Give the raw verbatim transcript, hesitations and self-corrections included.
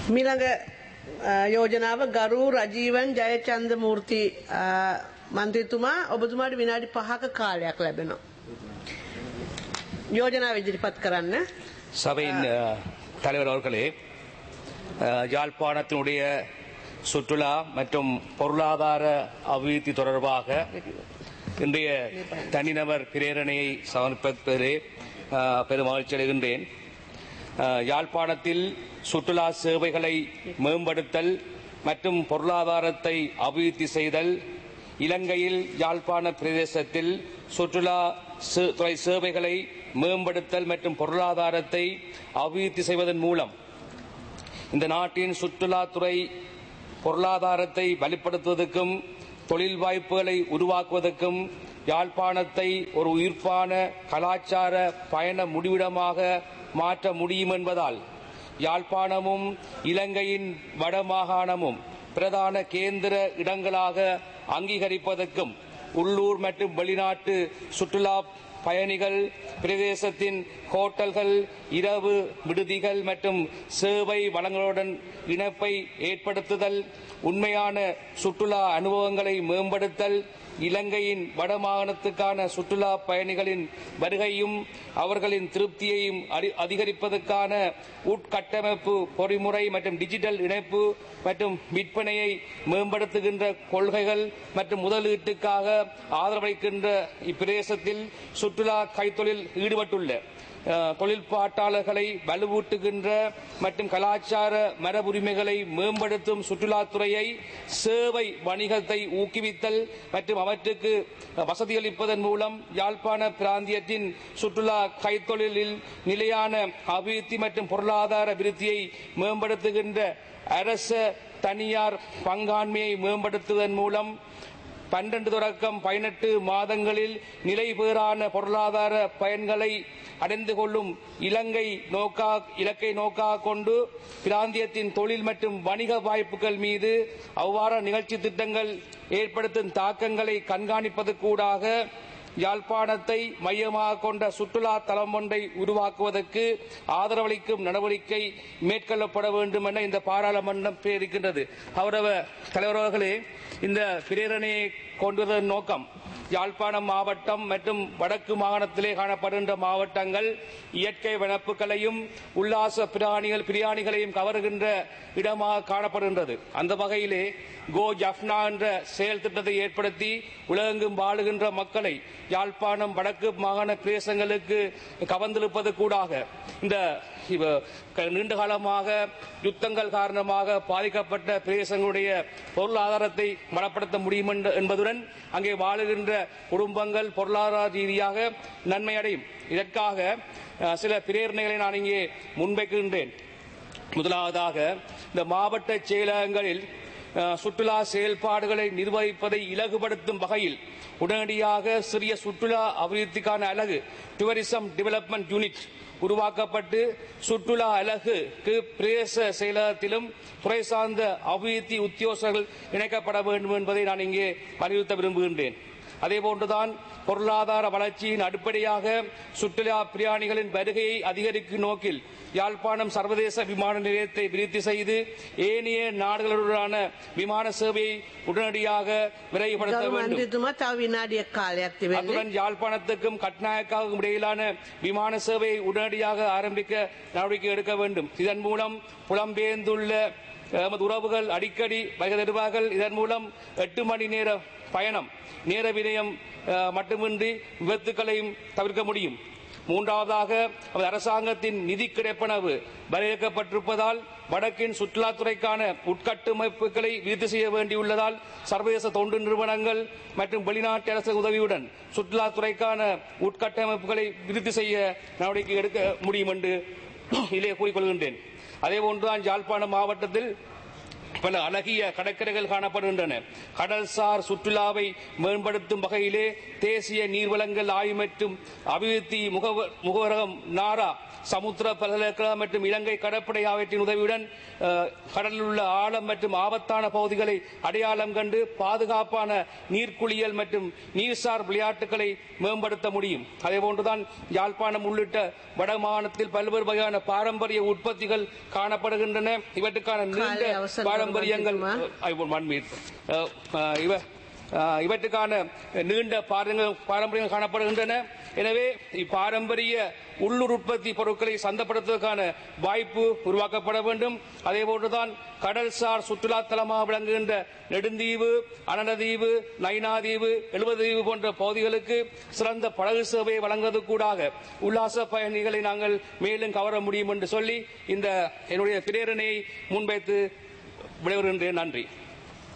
මිළඟ යෝජනාව ගරු රජීවන් ජයචන්ද්‍රමූර්ති මන්ත්‍රීතුමා ඔබතුමාට විනාඩි පහක කාලයක් ලැබෙනවා. யோஜனாவை இதிரிපත් කරන්න. சபையின் தலைவர் அவர்களே, யாழ்ப்பாணத்தினுடைய சுற்றுலா மற்றும் பொருளாதார அபிவிருத்தி தொடர்பாக இன்றைய தனிநபர் பிரேரணையை சமர்ப்பிப்பதிலே பெரும் மகிழ்ச்சி அடைகின்றேன். யாழ்ப்பாணத்தில் சுற்றுலா சேவைகளை மேம்படுத்தல் மற்றும் பொருளாதாரத்தை அபிவிருத்தி செய்தல், இலங்கையில் யாழ்ப்பாண பிரதேசத்தில் சுற்றுலா துறை சேவைகளை மேம்படுத்தல் மற்றும் பொருளாதாரத்தை அபிவிருத்தி செய்வதன் மூலம் இந்த நாட்டின் சுற்றுலாத்துறை பொருளாதாரத்தை வலுப்படுத்துவதற்கும் தொழில் வாய்ப்புகளை உருவாக்குவதற்கும் யாழ்ப்பாணத்தை ஒரு உயிர்ப்பான கலாச்சார பயண முடிவிடமாக மாற்ற முடியும் என்பதால் யாழ்ப்பாணமும் இலங்கையின் வடமாகாணமும் பிரதான கேந்திர இடங்களாக அங்கீகரிப்பதற்கும் உள்ளூர் மற்றும் வெளிநாட்டு சுற்றுலா பயணிகள் பிரதேசத்தின் ஹோட்டல்கள், இரவு விடுதிகள் மற்றும் சேவை வளங்களுடன் இணைப்பை ஏற்படுத்துதல், உண்மையான சுற்றுலா அனுபவங்களை மேம்படுத்தல், இலங்கையின் வடமாகாணத்துக்கான சுற்றுலா பயணிகளின் வருகையும் அவர்களின் திருப்தியையும் அதிகரிப்பதற்கான உட்கட்டமைப்பு பொறிமுறை மற்றும் டிஜிட்டல் இணைப்பு மற்றும் விற்பனையை மேம்படுத்துகின்ற கொள்கைகள் மற்றும் முதலீட்டுக்காக ஆதரவளிக்கின்ற இப்பிரதேசத்தில் சுற்றுலா கைத்தொழில் ஈடுபட்டுள்ள தொழிற்பாட்டாளர்களை வலுவூட்டுகின்ற மற்றும் கலாச்சார மரபுரிமைகளை மேம்படுத்தும் சுற்றுலாத்துறையை சேவை வணிகத்தை ஊக்குவித்தல் மற்றும் அவற்றுக்கு வசதியளிப்பதன் மூலம் யாழ்ப்பாண பிராந்தியத்தின் சுற்றுலா கைத்தொழிலில் நிலையான அபிவிருத்தி மற்றும் பொருளாதார விருத்தியை மேம்படுத்துகின்ற அரச தனியார் பங்காண்மையை மேம்படுத்துவதன் மூலம் பன்னிரண்டு தொடக்கம் பதினெட்டு மாதங்களில் நிலைபெறான பொருளாதார பயன்களை அடைந்து கொள்ளும் இலங்கை நோக்கா இலக்கை நோக்காக கொண்டு பிராந்தியத்தின் தொழில் மற்றும் வணிக வாய்ப்புகள் மீது அவ்வாறு நிகழ்ச்சி திட்டங்கள் ஏற்படுத்தும் தாக்கங்களை கண்காணிப்பதற்கூடாக யாழ்ப்பாணத்தை மையமாக கொண்ட சுற்றுலா தலம் ஒன்றை உருவாக்குவதற்கு ஆதரவளிக்கும் நடவடிக்கை மேற்கொள்ளப்பட வேண்டும் என இந்த பாராளுமன்றம் பேரிக்கின்றது. கௌரவ தலைவர் அவர்களே, இந்த பிரேரணையை கொண்டுவதன் நோக்கம் யாழ்ப்பாணம் மாவட்டம் மற்றும் வடக்கு மாகாணத்திலே காணப்படுகின்ற மாவட்டங்கள் இயற்கை வனப்புகளையும் உல்லாச பிராணிகள் பிரியாணிகளையும் கவருகின்ற இடமாக காணப்படுகின்றது. அந்த வகையிலே கோ ஜப்னா என்ற செயல் திட்டத்தை ஏற்படுத்தி உலகெங்கும் வாழுகின்ற மக்களை யாழ்ப்பாணம் வடக்கு மாகாண பிரதேசங்களுக்கு கவர்ந்திருப்பது கூடாக இந்த நீண்ட காலமாக யுத்தங்கள் காரணமாக பாதிக்கப்பட்ட பிரதேசங்களுடைய பொருளாதாரத்தை பலப்படுத்த முடியும் என்பதுடன் அங்கே வாழுகின்ற குடும்பங்கள் பொருளாதார ரீதியாக நன்மை அடையும். இதற்காக சில பிரேரணைகளை நான் இங்கே முன்வைக்கின்றேன். முதலாவதாக, இந்த மாவட்ட செயலகங்களில் சுற்றுலா செயல்பாடுகளை நிர்வகிப்பதை இலகுபடுத்தும் வகையில் உடனடியாக சிறிய சுற்றுலா அபிவிருத்திக்கான அலகு டூரிசம் டெவலப்மெண்ட் யூனிட் உருவாக்கப்பட்டு சுற்றுலா அலகுக்கு பிரதேச செயலகத்திலும் துறை சார்ந்த அபிவிருத்தி உத்தியோகர்கள் இணைக்கப்பட வேண்டும் என்பதை நான் இங்கே வலியுறுத்த விரும்புகின்றேன். அதேபோன்றுதான் பொருளாதார வளர்ச்சியின் அடிப்படையாக சுற்றுலா பிரயாணிகளின் வருகையை அதிகரிக்கும் நோக்கில் யாழ்ப்பாணம் சர்வதேச விமான நிலையத்தை விருத்தி செய்து ஏனைய நாடுகளுடனான விமான சேவையை உடனடியாக விரைவுபடுத்த வேண்டும். அத்துடன் யாழ்ப்பாணத்துக்கும் கட்நாயக்காவுக்கும் இடையிலான விமான சேவையை உடனடியாக ஆரம்பிக்க நடவடிக்கை எடுக்க வேண்டும். இதன் மூலம் புலம்பெயர்ந்துள்ள எமது உறவுகள் அடிக்கடி வருகை தருவார்கள். இதன் மூலம் எட்டு மணி நேர பயணம் நேர விரயம் மட்டுமின்றி விபத்துக்களையும் தவிர்க்க முடியும். மூன்றாவதாக, அரசாங்கத்தின் நிதி கிடைப்பனவு வரையறுக்கப்பட்டிருப்பதால் வடக்கின் சுற்றுலாத்துறைக்கான உட்கட்டமைப்புகளை விருத்தி செய்ய வேண்டியுள்ளதால் சர்வதேச தொண்டு நிறுவனங்கள் மற்றும் வெளிநாட்டு அரசு உதவியுடன் சுற்றுலாத்துறைக்கான உட்கட்டமைப்புகளை விருத்தி செய்ய நடவடிக்கை எடுக்க முடியும் என்று இதிலே கூறிக்கொள்கின்றேன். அதேபோன்றுதான் யாழ்ப்பாணம் மாவட்டத்தில் பல அழகிய கடற்கரைகள் காணப்படுகின்றன. கடல்சார் சுற்றுலாவை மேம்படுத்தும் வகையிலே தேசிய நீர்வளங்கள் ஆய்வு மற்றும் அபிவிருத்தி முகவரகம் நாரா சமுத்திர பல்கலைக்கழகம் மற்றும் இலங்கை கடற்படை ஆகியவற்றின் உதவியுடன் கடலில் உள்ள ஆழம் மற்றும் ஆபத்தான பகுதிகளை அடையாளம் கண்டு பாதுகாப்பான நீர்க்குளியல் மற்றும் நீர்சார் விளையாட்டுகளை மேம்படுத்த முடியும். அதேபோன்றுதான் யாழ்ப்பாணம் உள்ளிட்ட வடமாகாணத்தில் பல்வேறு வகையான பாரம்பரிய உற்பத்திகள் காணப்படுகின்றன. இவற்றுக்கான நீண்ட பாரம்பரியங்கள் இவ இவற்றுக்கான நீண்ட பாரம்பரியங்கள் காணப்படுகின்றன. எனவே இப்பாரம்பரிய உள்ளூர் உற்பத்தி பொருட்களை சந்தைப்படுத்துவதற்கான வாய்ப்பு உருவாக்கப்பட வேண்டும். அதேபோன்றுதான் கடல்சார் சுற்றுலா தலமாக விளங்குகின்ற நெடுந்தீவு, அனலதீவு, நைனாதீவு, எழுபதீவு போன்ற பகுதிகளுக்கு சிறந்த படகு சேவையை வழங்குவதற்கூடாக உல்லாச பயணிகளை நாங்கள் மேலும் கவர முடியும் என்று சொல்லி இந்த என்னுடைய பிரேரணையை முன்வைத்து விடைபெறுகின்றேன். நன்றி.